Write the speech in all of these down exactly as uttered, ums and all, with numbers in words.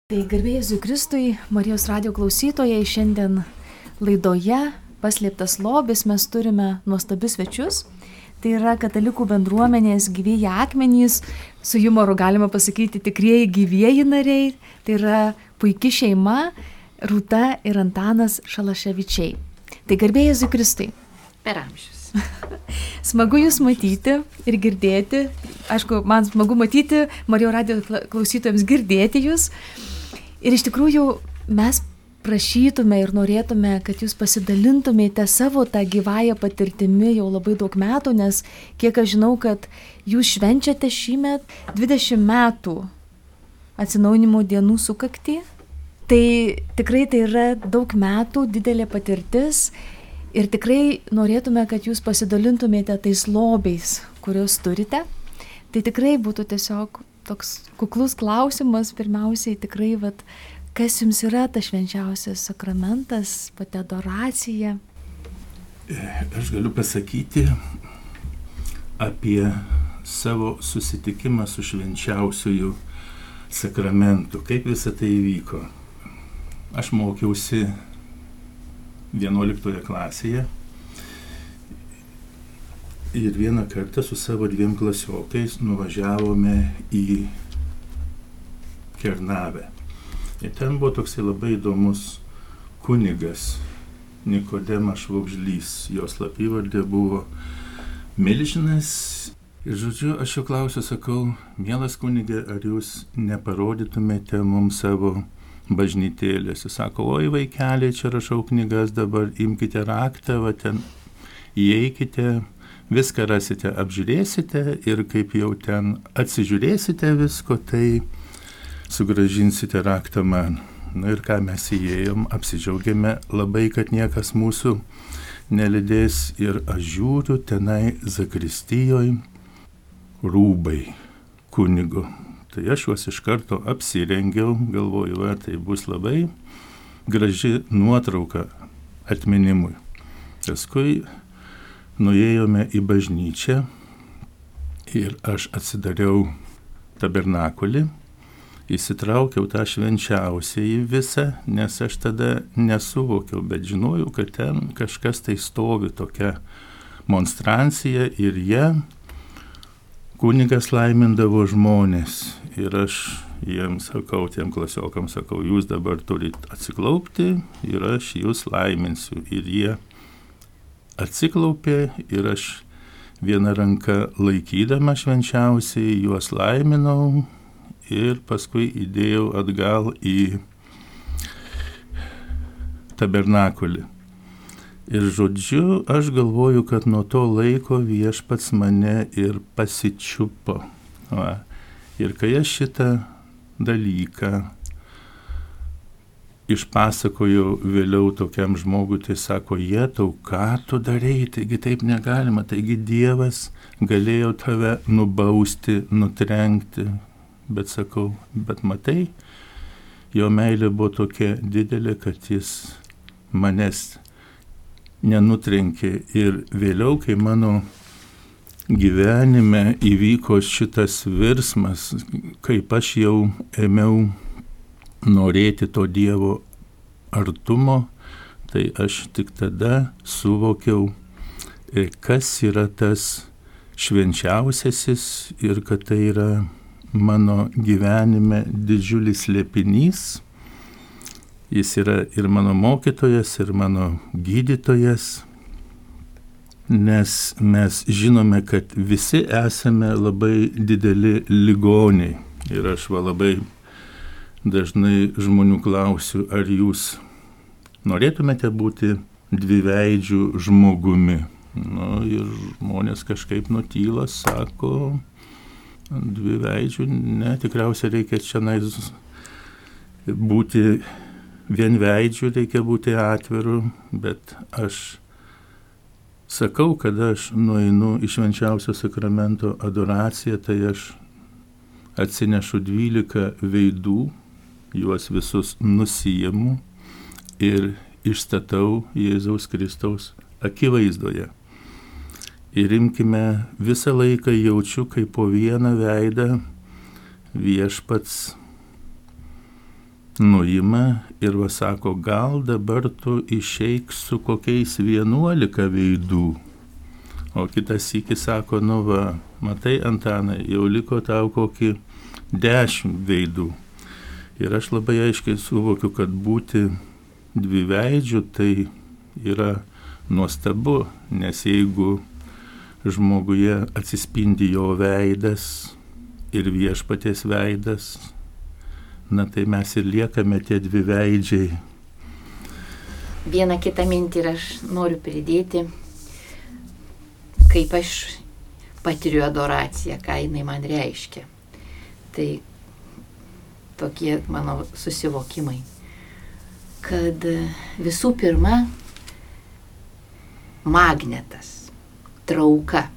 Tai garbė Jėzui Kristui, Marijos radijo klausytojai, šiandien laidoje Paslėptas lobis mes turime nuostabius svečius. Tai yra katalikų bendruomenės gyvieji akmenys, su jumoru galima pasakyti tikrieji gyvieji nariai. Tai yra puiki šeima Rūta ir Antanas Šalaševičiai. Tai garbė Jėzui Kristui. Per amžius. Smagu jūs matyti ir girdėti. Aišku, man smagu matyti, Marijos radijo klausytojams girdėti jūs. Ir iš tikrųjų mes prašytume ir norėtume, kad jūs pasidalintumėte savo tą gyvąją patirtimi jau labai daug metų, nes kiek aš žinau, kad jūs švenčiate šįmet dvidešimt metų atsinaujinimo dienų sukaktį. Tai tikrai tai yra daug metų, didelė patirtis ir tikrai norėtume, kad jūs pasidalintumėte tais lobiais, kuriuos turite. Tai tikrai būtų tiesiog toks kuklus klausimas, pirmiausiai tikrai, vat, kas jums yra tas švenčiausias sakramentas, pati adoracija? Aš galiu pasakyti apie savo susitikimą su švenčiausiuoju sakramentu, kaip visa tai įvyko. Aš mokiausi vienuoliktoje klasėje ir vieną kartą su savo dviem klasiokais nuvažiavome į Kernavę. Ir ten buvo toksai labai įdomus kunigas Nikodemas Švogžlys. Jo slapyvardė buvo Milžinas. Ir žodžiu, aš jo klausiu, sakau, mielas kunige, ar jūs neparodytumėte mums savo bažnytėlės? Jis sako, oi vaikeliai, čia rašau knygas, dabar imkite raktą, va ten įeikite, viską rasite, apžiūrėsite ir kaip jau ten atsižiūrėsite visko, tai sugražinsite raktą man. Na ir ką mes įėjom, apsidžiaugėme labai, kad niekas mūsų nelydės ir aš žiūriu tenai zakristijoje rūbai kunigo. Tai aš juos iš karto apsirengiau, galvoju, va, tai bus labai graži nuotrauka atminimui. Paskui nuėjome į bažnyčią ir aš atsidariau tabernakulį, įsitraukiau tą švenčiausiąjį visą, nes aš tada nesuvokiau, bet žinojau, kad ten kažkas tai stovi tokia monstrancija ir jie kunigas laimindavo žmonės. Ir aš jiems sakau, tiem klasiokams sakau, jūs dabar turit atsiklaupti ir aš jūs laiminsiu. Ir jie atsiklaupė ir aš vieną ranką laikydama švenčiausiai juos laiminau ir paskui įdėjau atgal į tabernakulį. Ir žodžiu, aš galvoju, kad nuo to laiko viešpats mane ir pasičiupo. Va. Ir kai aš šitą dalyką išpasakojau vėliau tokiam žmogui, tai sako, Jėtau, ką tu darei, taigi taip negalima, taigi Dievas galėjo tave nubausti, nutrenkti, bet sakau, bet matai, jo meilė buvo tokia didelė, kad jis manęs nenutrenkė. Ir vėliau, kai mano gyvenime įvyko šitas virsmas, kaip aš jau ėmiau norėti to Dievo artumo, tai aš tik tada suvokiau, kas yra tas švenčiausiasis ir kad tai yra mano gyvenime didžiulis slėpinys. Jis yra ir mano mokytojas, ir mano gydytojas, nes mes žinome, kad visi esame labai dideli ligoniai. Ir aš va labai dažnai žmonių klausiu, ar jūs norėtumėte būti dviveidžių žmogumi. Nu, ir žmonės kažkaip nutyla, sako, dviveidžių, ne, tikriausiai reikia čia būti vienveidžių, reikia būti atviru, bet aš sakau, kad aš nueinu į švenčiausio sakramento adoraciją, tai aš atsinešu dvylika veidų, juos visus nusiimu ir išstatau Jėzaus Kristaus akivaizdoje. Ir imkime, visą laiką jaučiu, kaip po vieną veidą viešpats nuima ir va sako, gal dabar tu išeik su kokiais vienuolika veidų. O kitas sykis sako, nu va, matai Antanai, jau liko tau kokį dešimt veidų. Ir aš labai aiškiai suvokiu, kad būti dviveidžiu tai yra nuostabu, nes jeigu žmoguje atsispindi jo veidas ir viešpaties veidas, na tai mes ir liekame tie dviveidžiai. Vieną kitą mintį ir aš noriu pridėti, kaip aš patiriu adoraciją, ką jinai man reiškia. Tai tokie mano susivokimai, kad visų pirma, magnetas, trauka.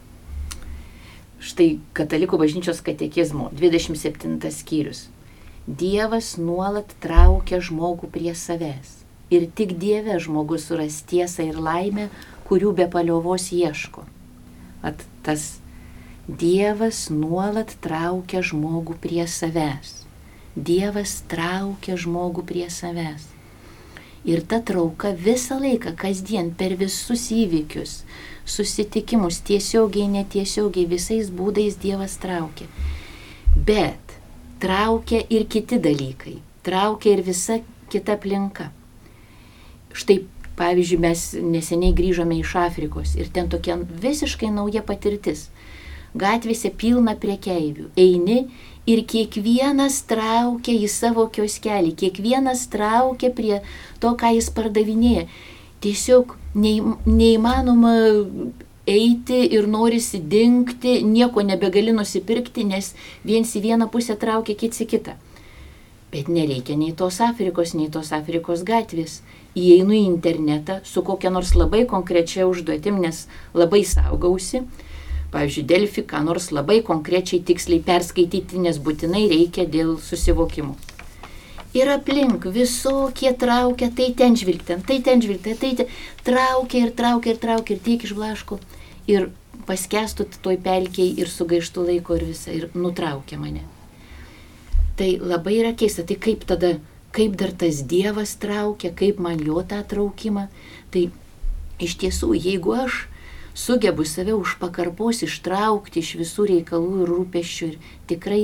Štai Katalikų bažnyčios katekizmo dvidešimt septintas skyrius. Dievas nuolat traukia žmogų prie savęs. Ir tik Dieve žmogus suras tiesą ir laimę, kurių be paliovos ieško. At tas Dievas nuolat traukia žmogų prie savęs. Dievas traukia žmogų prie savęs. Ir ta trauka visą laiką, kasdien, per visus įvykius, susitikimus, tiesiogiai, netiesiogiai, visais būdais Dievas traukia. Bet traukia ir kiti dalykai, traukia ir visa kita aplinka. Štai, pavyzdžiui, mes neseniai grįžome iš Afrikos ir ten tokia visiškai nauja patirtis. Gatvėse pilna prekeivių, eini ir kiekvienas traukia į savo kioskelį, kiekvienas traukia prie to, ką jis pardavinėja. Tiesiog neįmanoma eiti ir norisi dingti, nieko nebegali nusipirkti, nes viens į vieną pusę traukia, kits į kitą. Bet nereikia nei tos Afrikos, nei tos Afrikos gatvės. Įeinu į internetą su kokia nors labai konkrečia užduotim, nes labai saugausi. Pavyzdžiui, Delfi, ką nors labai konkrečiai tiksliai perskaityti, nes būtinai reikia dėl susivokimų. Ir aplink visokie traukia, tai ten žvilgten, tai ten žvilgten, tai ten traukia ir traukia ir traukia ir tiek išblaško. Ir paskęstu toj pelkiai ir sugaištų laiko ir visą, ir nutraukia mane. Tai labai yra keista, tai kaip tada, kaip dar tas Dievas traukia, kaip man jo tą traukimą. Tai iš tiesų, jeigu aš sugebu save už pakarpos ištraukti iš visų reikalų ir rūpesčių ir tikrai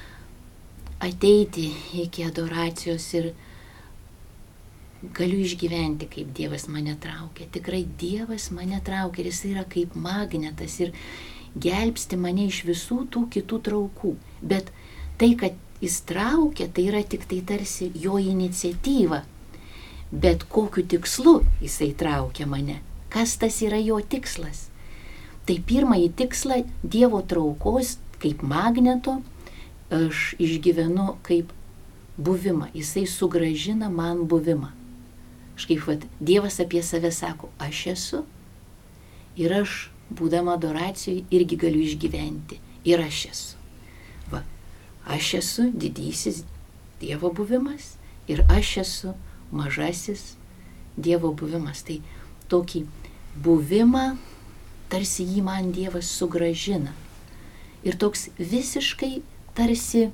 ateiti iki adoracijos ir galiu išgyventi, kaip Dievas mane traukia. Tikrai Dievas mane traukia ir jis yra kaip magnetas ir gelbsti mane iš visų tų kitų traukų. Bet tai, kad jis traukia, tai yra tik tai tarsi jo iniciatyva. Bet kokiu tikslu jisai traukia mane? Kas tas yra jo tikslas? Tai pirmąjį tikslą Dievo traukos kaip magneto aš išgyvenu kaip buvimą. Jisai sugrąžina man buvimą. Aš kaip vat, Dievas apie save sako, aš esu ir aš, būdama adoracijoje, irgi galiu išgyventi. Ir aš esu. Va, aš esu didysis Dievo buvimas ir aš esu mažasis Dievo buvimas. Tai tokį buvimą, tarsi jį man Dievas sugrąžina. Ir toks visiškai tarsi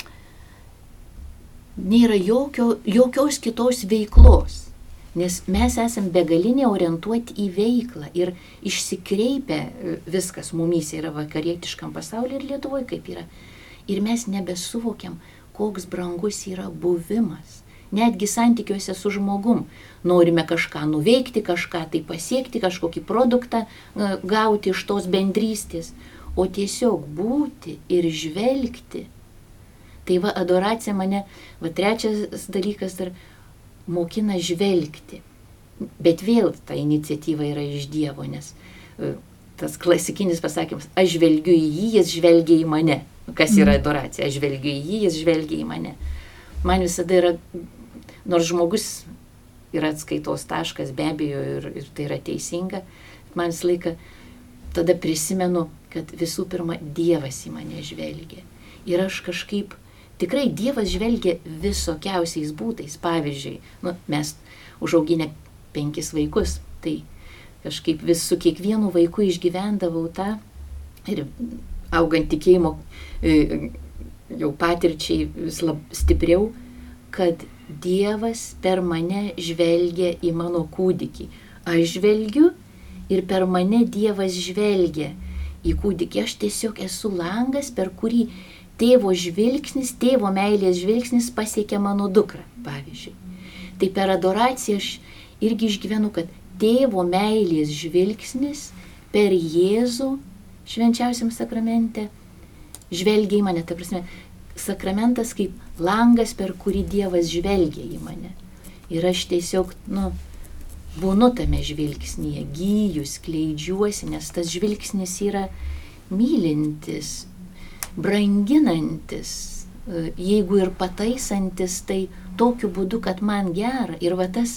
nėra jokio, jokios kitos veiklos, nes mes esam begalinė orientuoti į veiklą ir išsikreipę viskas mumyse yra vakarietiškam pasaulyje ir Lietuvoje kaip yra. Ir mes nebesuvokiam, koks brangus yra buvimas. Netgi santykiuose su žmogum. Norime kažką nuveikti, kažką tai pasiekti, kažkokį produktą gauti iš tos bendrystės, o tiesiog būti ir žvelgti. Tai va, adoracija mane, va, trečias dalykas dar mokina žvelgti. Bet vėl ta iniciatyva yra iš Dievo, nes tas klasikinis pasakymas, aš žvelgiu į jį, jis žvelgia į mane. Kas yra adoracija? Aš žvelgiu į jį, jis žvelgia į mane. Man visada yra, nors žmogus yra atskaitos taškas, be abejo, ir, ir tai yra teisinga, man visą laiką tada prisimenu, kad visų pirma Dievas į mane žvelgia. Ir aš kažkaip, tikrai Dievas žvelgia visokiausiais būdais. Pavyzdžiui, nu, mes užauginę penkis vaikus, tai kažkaip vis su kiekvienu vaiku išgyvendavau tą ir augant tikėjimo jau patirčiai vis lab stipriau, kad Dievas per mane žvelgia į mano kūdikį. Aš žvelgiu ir per mane Dievas žvelgia į kūdikį. Aš tiesiog esu langas, per kurį tėvo žvilgsnis, tėvo meilės žvilgsnis pasiekia mano dukrą, pavyzdžiui. Tai per adoraciją aš irgi išgyvenu, kad tėvo meilės žvilgsnis per Jėzų švenčiausiam sakramente žvelgia į mane. Ta prasme, sakramentas kaip langas, per kurį Dievas žvelgia į mane. Ir aš tiesiog, nu, būnu tame žvilgsnyje, gyju, skleidžiuosi, nes tas žvilgsnis yra mylintis, branginantis, jeigu ir pataisantis, tai tokiu būdu, kad man gera. Ir va tas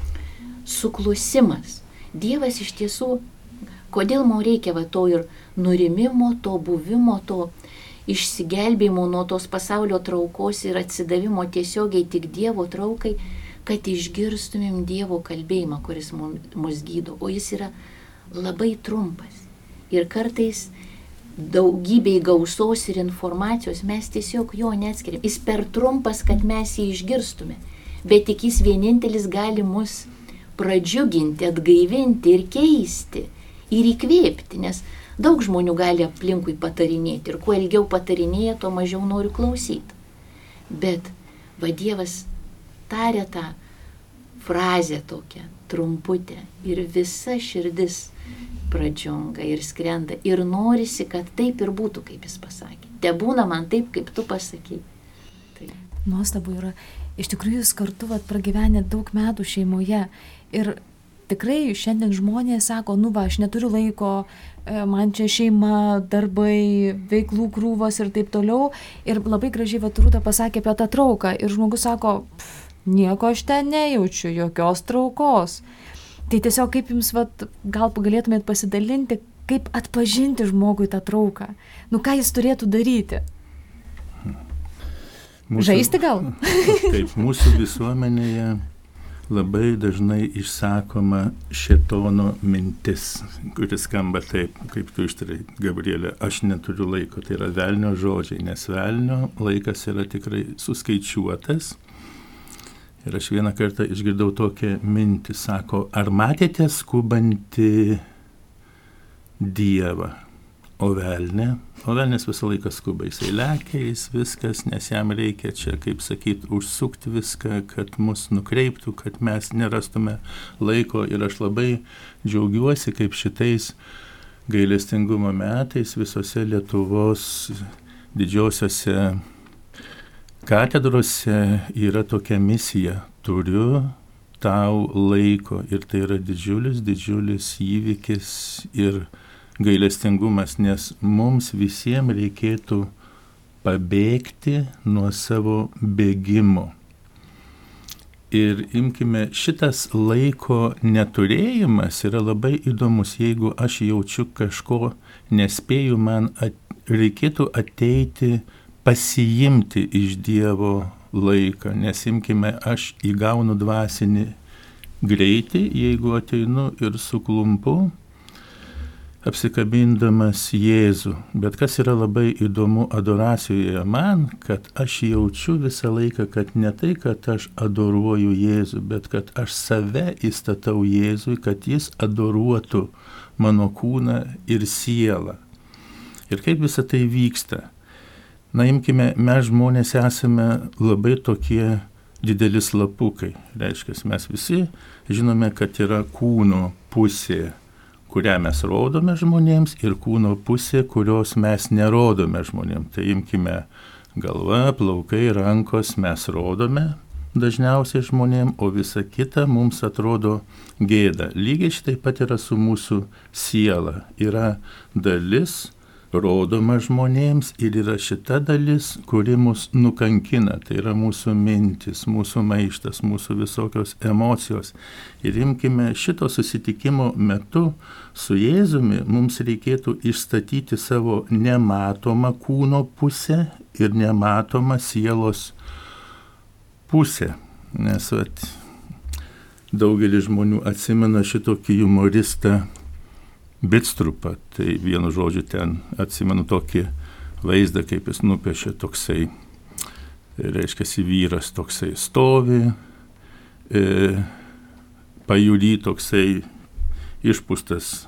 suklusimas. Dievas iš tiesų, kodėl man reikia va to ir nurimimo, to buvimo, to išsigelbėjimo nuo tos pasaulio traukos ir atsidavimo tiesiogiai tik Dievo traukai, kad išgirstumėm Dievo kalbėjimą, kuris mus gydo. O jis yra labai trumpas. Ir kartais daugybei gausos ir informacijos mes tiesiog jo neatskiriam. Jis per trumpas, kad mes jį išgirstume. Bet tik jis vienintelis gali mus pradžiuginti, atgaivinti ir keisti. Ir įkvėpti, nes daug žmonių gali aplinkui patarinėti. Ir kuo ilgiau patarinėja, tuo mažiau noriu klausyti. Bet va Dievas taria tą frazę tokią, trumputę. Ir visa širdis pradžiunga ir skrenda. Ir norisi, kad taip ir būtų, kaip jis pasakė. Te būna man taip, kaip tu pasakei. Tai. Nuostabu yra. Iš tikrųjų, jūs kartu vat, pragyvenę daug metų šeimoje. Ir tikrai šiandien žmonės sako, nu va, aš neturiu laiko, man čia šeima, darbai, veiklų krūvos ir taip toliau. Ir labai gražiai vat Rūta pasakė apie tą trauką. Ir žmogus sako, nieko aš ten nejaučiu, jokios traukos. Tai tiesiog kaip jums, vat, gal galėtumėt pasidalinti, kaip atpažinti žmogui tą trauką? Nu, ką jis turėtų daryti? Mūsų, žaisti gal? Taip, mūsų visuomenėje labai dažnai išsakoma šėtono mintis, kuris skamba taip, kaip tu ištarai, Gabrielė, aš neturiu laiko. Tai yra velnio žodžiai, nes velnio laikas yra tikrai suskaičiuotas. Ir aš vieną kartą išgirdau tokią mintį, sako, ar matėte skubantį Dievą? O velnė, o velnės visą laiką skuba, jisai lekia, jis viskas, nes jam reikia čia, kaip sakyt, užsukti viską, kad mus nukreiptų, kad mes nerastume laiko. Ir aš labai džiaugiuosi, kaip šitais gailestingumo metais visose Lietuvos didžiosiose katedrose yra tokia misija, turiu tau laiko. Ir tai yra didžiulis, didžiulis įvykis ir gailestingumas, nes mums visiems reikėtų pabėgti nuo savo bėgimo. Ir imkime, šitas laiko neturėjimas yra labai įdomus. Jeigu aš jaučiu kažko nespėju, man at, reikėtų ateiti pasiimti iš Dievo laiką, nes imkime, aš įgaunu dvasinį greitį, jeigu ateinu ir suklumpu, apsikabindamas Jėzų. Bet kas yra labai įdomu adoracijoje man, kad aš jaučiu visą laiką, kad ne tai, kad aš adoruoju Jėzų, bet kad aš save įstatau Jėzui, kad jis adoruotų mano kūną ir sielą. Ir kaip visą tai vyksta? Na, imkime, mes žmonės esame labai tokie dideli slapukai. Reiškia, mes visi žinome, kad yra kūno pusė, kurią mes rodome žmonėms, ir kūno pusė, kurios mes nerodome žmonėms. Tai imkime galva, plaukai, rankos mes rodome dažniausiai žmonėms, o visa kita mums atrodo gėda. Lygiai šitai pat yra su mūsų siela. Yra dalis rodoma žmonėms ir yra šita dalis, kuri mus nukankina. Tai yra mūsų mintis, mūsų maištas, mūsų visokios emocijos. Ir imkime, šito susitikimo metu su Jėzumi mums reikėtų išstatyti savo nematomą kūno pusę ir nematomą sielos pusę. Nes vat, daugelis žmonių atsimena šitokį humoristą Bitstrupą, tai vienu žodžiu ten atsimenu tokį vaizdą, kaip jis nupiešė toksai reiškia, vyras toksai stovi, e, pajūry toksai išpūstas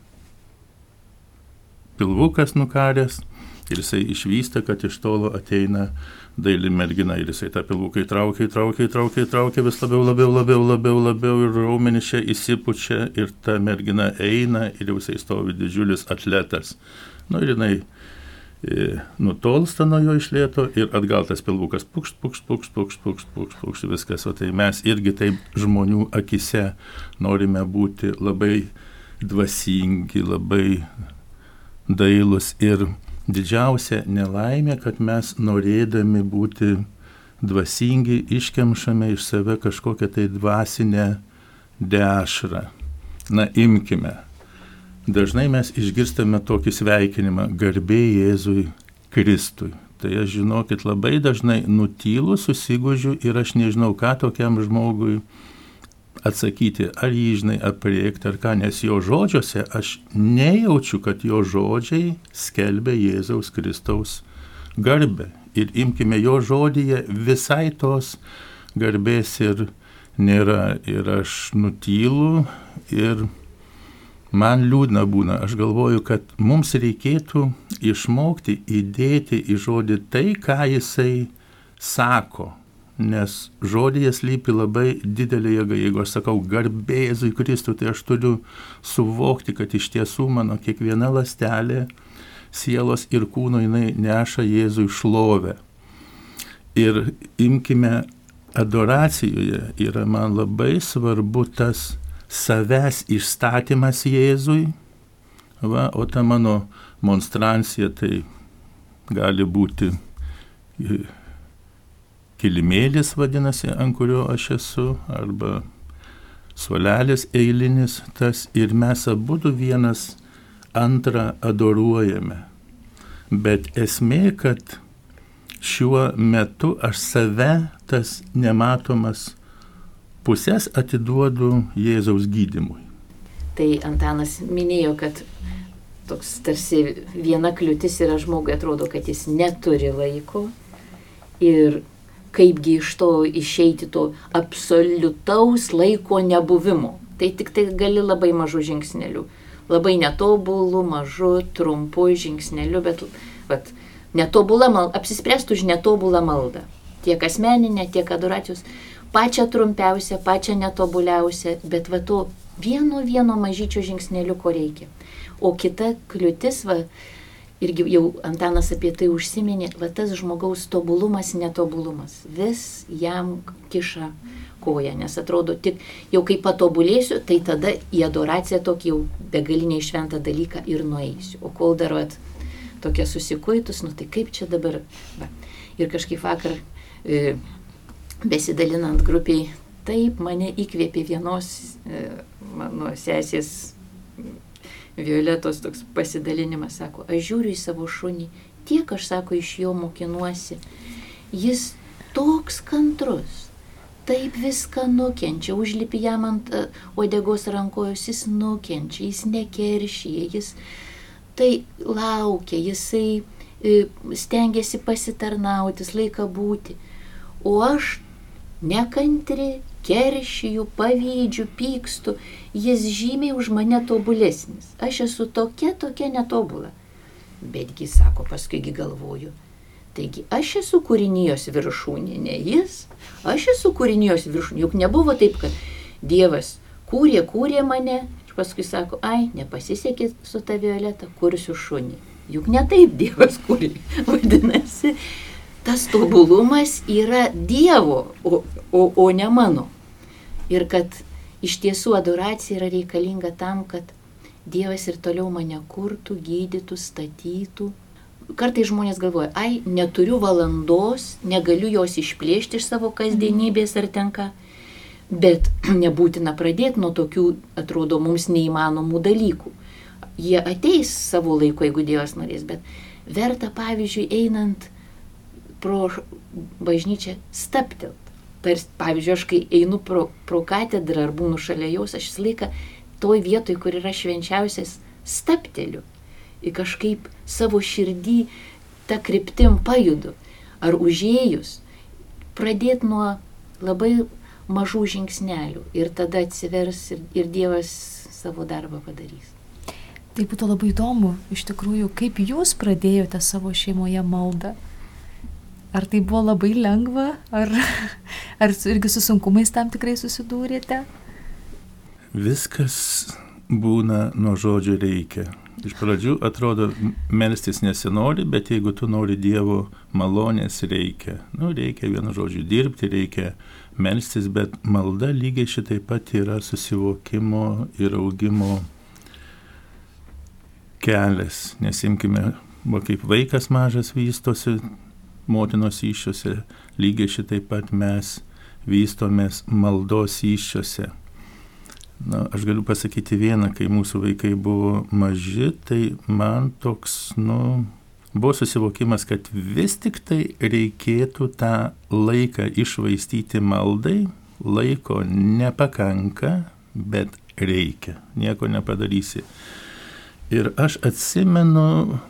pilvukas nukaręs ir jisai išvysta, kad iš tolo ateina daili mergina ir jisai tą pilvuką įtraukia, įtraukia, įtraukia, įtraukia vis labiau, labiau, labiau, labiau, labiau ir raumenys čia įsipučia ir ta mergina eina ir jau jisai stovi didžiulis atletas. Nu ir jinai e, nutolsta nuo jo iš lėto ir atgal tas pilvukas pukšt, pukšt, pukšt, pukšt, pukšt, pukšt, pukšt, viskas. O tai mes irgi taip žmonių akise norime būti labai dvasingi, labai dailus ir didžiausia nelaimė, kad mes norėdami būti dvasingi iškemšame iš save kažkokią tai dvasinę dešrą. Na, imkime. Dažnai mes išgirstame tokį sveikinimą garbė Jėzui Kristui. Tai aš žinokit, labai dažnai nutylu, susigūžiu ir aš nežinau, ką tokiam žmogui atsakyti, ar jį žinai apriekti, ar ką, nes jo žodžiuose aš nejaučiu, kad jo žodžiai skelbia Jėzaus Kristaus garbę. Ir imkime, jo žodyje visai tos garbės ir nėra. Ir aš nutylu ir man liūdna būna. Aš galvoju, kad mums reikėtų išmokti įdėti į žodį tai, ką jisai sako. Nes žodyje slypi labai didelė jėga. Jeigu aš sakau garbė Jėzui Kristui, tai aš turiu suvokti, kad iš tiesų mano kiekviena ląstelė, sielos ir kūno jinai neša Jėzui šlovę. Ir imkime, adoracijoje yra man labai svarbu tas savęs išstatymas Jėzui, va, o ta mano monstrancija tai gali būti kilimėlis vadinasi, ant kurio aš esu, arba suolelis eilinis tas, ir mes abudu vienas antrą adoruojame. Bet esmė, kad šiuo metu aš save, tas nematomas pusės atiduodu Jėzaus gydymui. Tai Antanas minėjo, kad toks tarsi viena kliūtis yra žmogui, atrodo, kad jis neturi laiko ir kaipgi iš to išeiti to absoliutaus laiko nebuvimo. Tai tik tai gali labai mažų žingsnelių. Labai netobulų, mažų, trumpų žingsnelių, bet vat, netobulą maldą, apsispręstų už netobulą maldą. Tiek asmeninę, tiek adoracijos. Pačią trumpiausią, pačią netobuliausią, bet va to vieno vieno mažyčio žingsnelių ko reikia. O kita kliūtis, va, irgi jau Antanas apie tai užsiminė, va tas žmogaus tobulumas, netobulumas. Vis jam kiša koją, nes atrodo tik jau kai patobulėsiu, tai tada į adoraciją tokį jau begalinį šventą dalyką ir nueisiu. O kol dar vat, tokia susikuitus, nu tai kaip čia dabar. Va. Ir kažkaip vakar e, besidalinant grupiai, taip mane įkvėpė vienos e, mano sesės Violetos toks pasidalinimas, sako, aš žiūriu į savo šunį, tiek aš, sako, iš jo mokinuosi. Jis toks kantrus, taip viską nukenčia, užlipi jam ant uodegos rankojos, jis nukenčia, jis nekeršyje, jis tai laukia, jisai stengiasi pasitarnauti, laiką būti. O aš nekantri, keršiju, pavydžiu, pykstu, jis žymiai už mane tobulesnis. Aš esu tokia, tokia netobula. Betgi, sako, paskuigi galvoju, taigi aš esu kūrinijos viršūnė, ne jis, aš esu kūrinijos viršūnė. Juk nebuvo taip, kad Dievas kūrė, kūrė mane, ir paskui sako, ai, nepasisekė su ta Violeta, kursiu šunį. Juk ne taip Dievas kūrė. Vadinasi, tas tobulumas yra Dievo, o, o, o ne mano. Ir kad iš tiesų adoracija yra reikalinga tam, kad Dievas ir toliau mane kurtų, gydytų, statytų. Kartais žmonės galvoja, ai, neturiu valandos, negaliu jos išplėšti iš savo kasdienybės ar tenka. Bet nebūtina pradėti nuo tokių, atrodo, mums neįmanomų dalykų. Jie ateis savo laiku, jeigu Dievas norės, bet verta, pavyzdžiui, einant pro bažnyčią staptelt. Tarsi, pavyzdžiui, aš kai einu pro, pro katedrą ar būnu šalia jos, aš visą laiką toj vietoj, kur yra švenčiausias, stapteliu. Ir kažkaip savo širdį tą kryptim pajudu. Ar užėjus, pradėti nuo labai mažų žingsnelių ir tada atsivers ir, ir Dievas savo darbą padarys. Tai būtų labai įdomu, iš tikrųjų, kaip jūs pradėjote savo šeimoje maldą. Ar tai buvo labai lengva, ar, ar irgi su sunkumais tam tikrai susidūrėte? Viskas būna nuo žodžio reikia. Iš pradžių atrodo, melstis nesinori, bet jeigu tu nori Dievo malonės, reikia. Nu, reikia vienu žodžiu dirbti, reikia melstis, bet malda lygiai šitai pat yra susivokimo ir augimo kelias. Nes imkime, va, kaip vaikas mažas vystosi motinos įsčiose, lygiai šitai pat mes vystomės maldos įsčiose. Na, aš galiu pasakyti vieną, kai mūsų vaikai buvo maži, tai man toks, nu, buvo susivokimas, kad vis tik tai reikėtų tą laiką išvaistyti maldai, laiko nepakanka, bet reikia, nieko nepadarysi. Ir aš atsimenu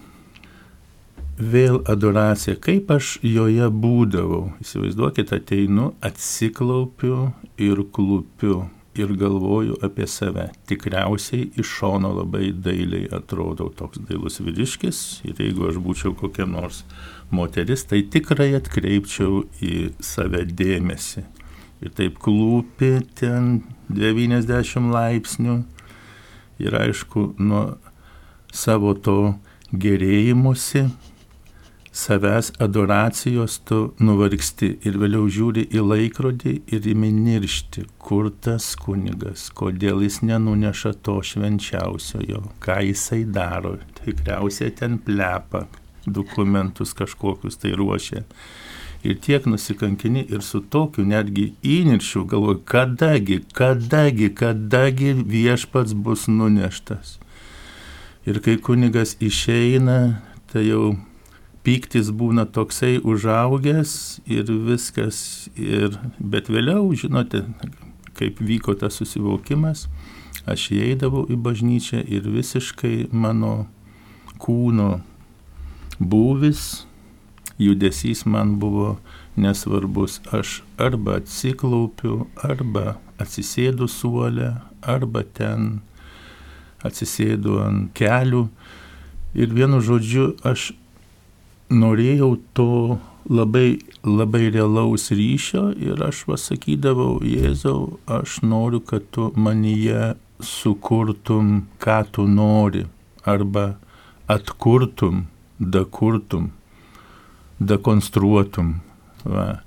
vėl adoraciją, kaip aš joje būdavau. Įsivaizduokit, ateinu, atsiklaupiu ir klupiu. Ir galvoju apie save. Tikriausiai iš šono labai dailiai atrodau toks dailus vyriškis ir jeigu aš būčiau kokia nors moteris, tai tikrai atkreipčiau į save dėmesį. Ir taip klūpi ten devyniasdešimt laipsnių ir aišku, nuo savo to gerėjimusi, savęs adoracijos tu nuvargsti ir vėliau žiūri į laikrodį ir imi niršti, kur tas kunigas, kodėl jis nenuneša to švenčiausiojo, ką jisai daro, tikriausiai ten plepa, dokumentus kažkokius tai ruošia. Ir tiek nusikankini ir su tokiu netgi įniršiu galvoju, kadagi, kadagi, kadagi viešpats bus nuneštas. Ir kai kunigas išeina, tai jau pyktis būna toksai užaugęs ir viskas, ir, bet vėliau, žinote, kaip vyko tas susivokimas, aš įeidavau į bažnyčią ir visiškai mano kūno būvis, judesys man buvo nesvarbus. Aš arba atsiklaupiu, arba atsisėdu suole, arba ten atsisėdu ant kelių ir vienu žodžiu aš norėjau to labai, labai realaus ryšio ir aš pasakydavau, Jėzau, aš noriu, kad tu manyje sukurtum, ką tu nori, arba atkurtum, dakurtum, dekonstruotum. Va.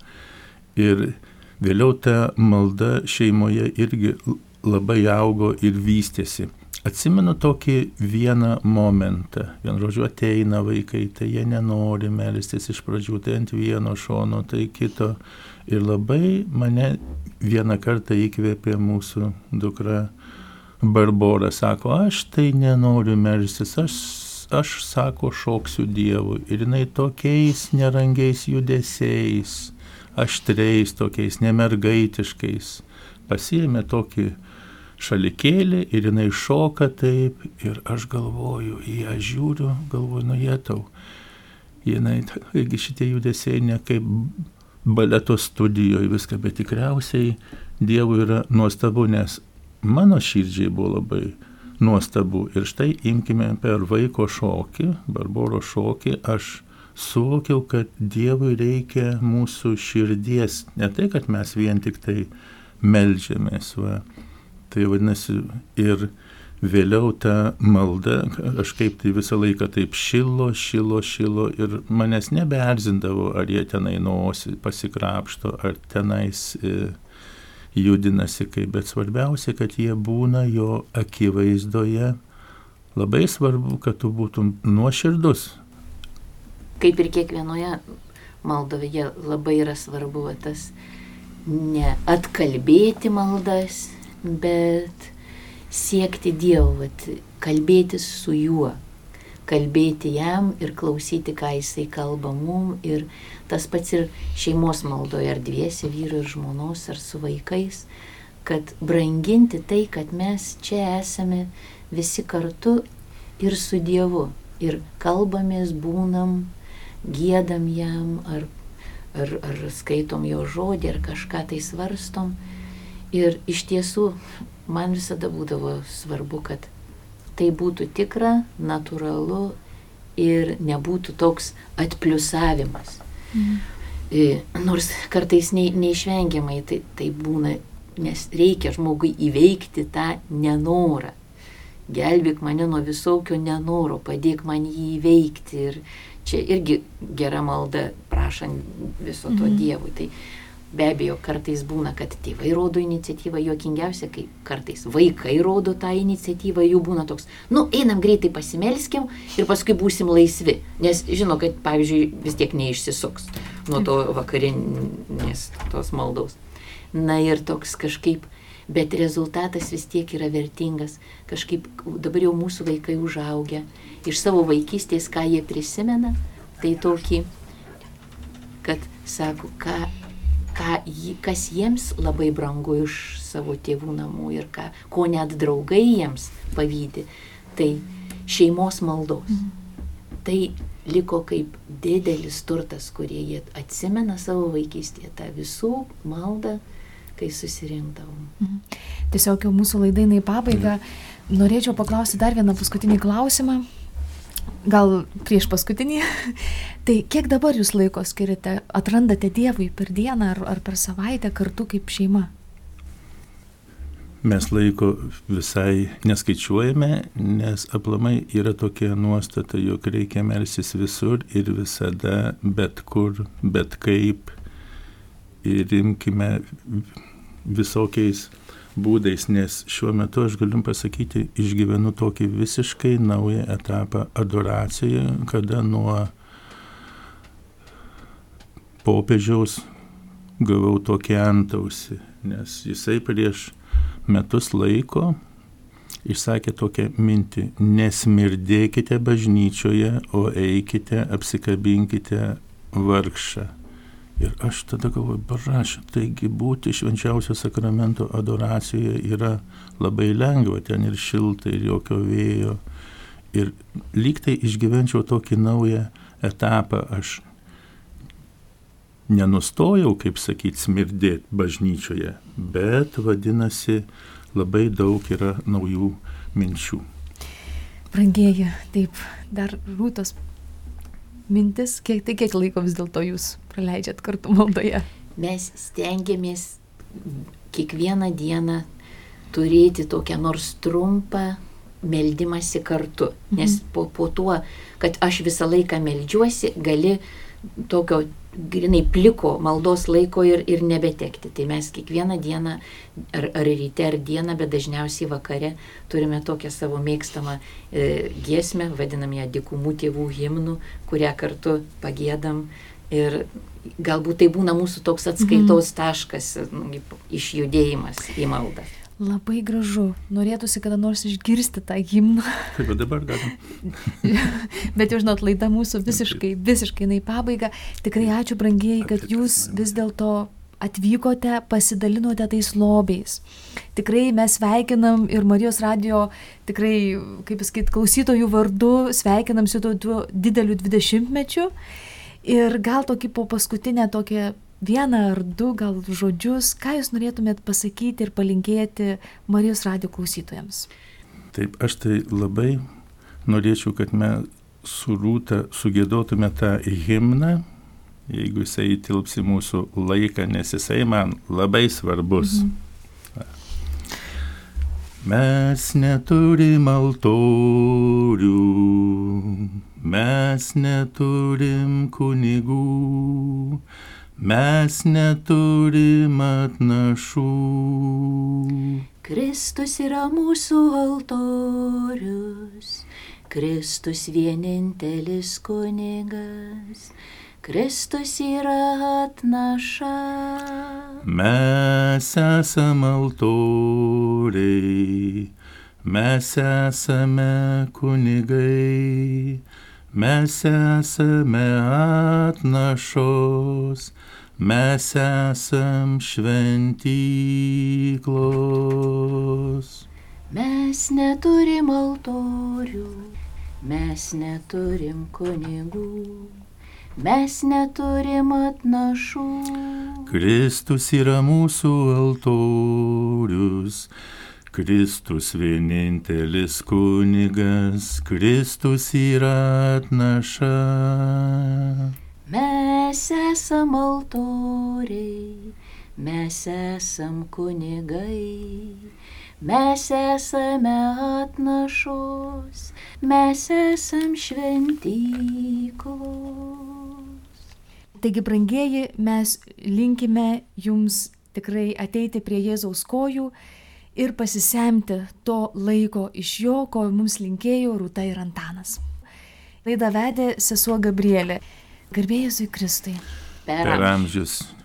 Ir vėliau ta malda šeimoje irgi labai augo ir vystėsi. Atsimenu tokį vieną momentą. Vien žodžiu, ateina vaikai, tai jie nenori melstis iš pradžių, tai ant vieno šono, tai kito. Ir labai mane vieną kartą įkvėpė mūsų dukra Barbora. Sako, aš tai nenoriu melstis, aš, aš sako, šoksiu Dievui. Ir jinai tokiais nerangiais judesiais, aštriais, tokiais nemergaitiškais, pasiėmė tokį šalikėlį ir jinai šoka taip ir aš galvoju, į ją žiūriu, galvoju, nu Jėtau, jinai, taigi šitie judesiai ne kaip baleto studijoje viską, bet tikriausiai Dievui yra nuostabu, nes mano širdžiai buvo labai nuostabu. Ir štai imkime per vaiko šokį, Barboros šokį, aš suvokiau, kad Dievui reikia mūsų širdies, ne tai, kad mes vien tik tai meldžiamės, va. Tai vadinasi, ir vėliau ta malda kažkaip tai visą laiką taip šilo, šilo, šilo ir manęs nebeerzindavo, ar jie tenai nosį pasikrapšto, ar tenais e, judinasi kaip, bet svarbiausia, kad jie būna jo akivaizdoje. Labai svarbu, kad tu būtum nuoširdus. Kaip ir kiekvienoje maldoje labai yra svarbu tas ne atkalbėti maldas, bet siekti Dievo, vat, kalbėtis su juo, kalbėti jam ir klausyti, ką jisai kalba mum. Ir tas pats ir šeimos maldoje, ar dviese, vyru ir žmonos, ar su vaikais, kad branginti tai, kad mes čia esame visi kartu ir su Dievu. Ir kalbamės, būnam, giedam jam, ar ar, ar skaitom jo žodį, ar kažką tai svarstom. Ir iš tiesų man visada būdavo svarbu, kad tai būtų tikra, natūralu ir nebūtų toks atpliusavimas. Mhm. E, nors kartais ne, neišvengiamai tai, tai būna, nes reikia žmogui įveikti tą nenorą. Gelbėk mane nuo visaukio nenoro, padėk man jį įveikti. Ir čia irgi gera malda, prašant viso to mhm. Dievui. Tai be abejo, kartais būna, kad tėvai rodo iniciatyvą, juokingiausia, kai kartais vaikai rodo tą iniciatyvą, jų būna toks, nu, einam greitai pasimelskim ir paskui būsim laisvi. Nes žino, kad, pavyzdžiui, vis tiek neišsisuks nuo to vakarinės tos maldos. Na ir toks kažkaip, bet rezultatas vis tiek yra vertingas. Kažkaip dabar jau mūsų vaikai užaugę, iš savo vaikystės, ką jie prisimena, tai tokį, kad sako, ką Ką, kas jiems labai brangu iš savo tėvų namų ir ką, ko net draugai jiems pavydi, tai šeimos maldos. Mhm. Tai liko kaip didelis turtas, kurie jie atsimena savo vaikystėje, tą visų maldą, kai susirinkdavom. Mhm. Tiesiog jau mūsų laidainai pabaiga. Mhm. Norėčiau paklausti dar vieną paskutinį klausimą. Gal prieš paskutinį. Tai kiek dabar jūs laiko skiriate, atrandate Dievui per dieną ar, ar per savaitę kartu kaip šeima? Mes laiko visai neskaičiuojame, nes aplamai yra tokia nuostata, jog reikia melstis visur ir visada, bet kur, bet kaip. Ir imkime visokiais būdais, nes šiuo metu aš galiu pasakyti, išgyvenu tokį visiškai naują etapą adoracijoje, kada nuo popiežiaus gavau tokį antausį, nes jisai prieš metus laiko išsakė tokią mintį, nesmirdėkite bažnyčioje, o eikite, apsikabinkite vargšą. Ir aš tada galvoju, barašė, taigi būti švenčiausio sakramento adoracijoje yra labai lengva, ten ir šilta, ir jokio vėjo. Ir lyg tai išgyvenčiau tokį naują etapą, aš nenustojau, kaip sakyti, smirdėti bažnyčioje, bet vadinasi, labai daug yra naujų minčių. Brangieji, taip, dar Rūtos mintis, kiek, tai kiek laiko vis dėlto jūs praleidžiat kartu maldoje? Mes stengiamės kiekvieną dieną turėti tokią nors trumpą meldimąsi kartu, mhm. nes po, po tuo, kad aš visą laiką meldžiuosi, gali tokio grinai pliko maldos laiko ir, ir nebetekti. Tai mes kiekvieną dieną, ar, ar ryte, ar dieną, bet dažniausiai vakare turime tokią savo mėgstamą e, giesmę, vadinam ją dykumų tėvų himnų, kurią kartu pagėdam. Ir galbūt tai būna mūsų toks atskaitos taškas, išjudėjimas į maldą. Labai gražu. Norėtųsi kada nors išgirsti tą himną. Taip, dabar galim. Bet jau žinot, laida mūsų visiškai, visiškai į pabaigą. Tikrai ačiū, brangieji, kad jūs vis dėlto atvykote, pasidalinote tais lobiais. Tikrai mes sveikinam ir Marijos radijo, tikrai, kaip sakyt, klausytojų vardu, sveikinam su tuo dideliu dvidešimtmečiu. Ir gal tokį po paskutinę tokią vieną ar du gal žodžius, ką jūs norėtumėt pasakyti ir palinkėti Marijos radijo klausytojams? Taip, aš tai labai norėčiau, kad mes su Rūta sugiedotume tą himną, jeigu jisai įtilps į mūsų laiką, nes jisai man labai svarbus. Mhm. Mes neturim altorių, mes neturim kunigų, mes neturim atnašų. Kristus yra mūsų altorius, Kristus vienintelis kunigas, Kristus yra atnaša. Mes esam altoriai, mes esame kunigai, mes esame atnašos, mes esam šventyklos. Mes neturim altorių, mes neturim kunigų, mes neturim atnašų. Kristus yra mūsų altorius, Kristus vienintelis kunigas, Kristus yra atnaša. Mes esam altoriai, mes esam kunigai, mes esame atnašos, mes esam šventyklos. Taigi, brangieji, mes linkime jums tikrai ateiti prie Jėzaus kojų ir pasisemti to laiko iš jo, ko mums linkėjo Rūta ir Antanas. Laidą vedė sesuo Gabrielė. Garbė Jėzui Kristui. Per amžius.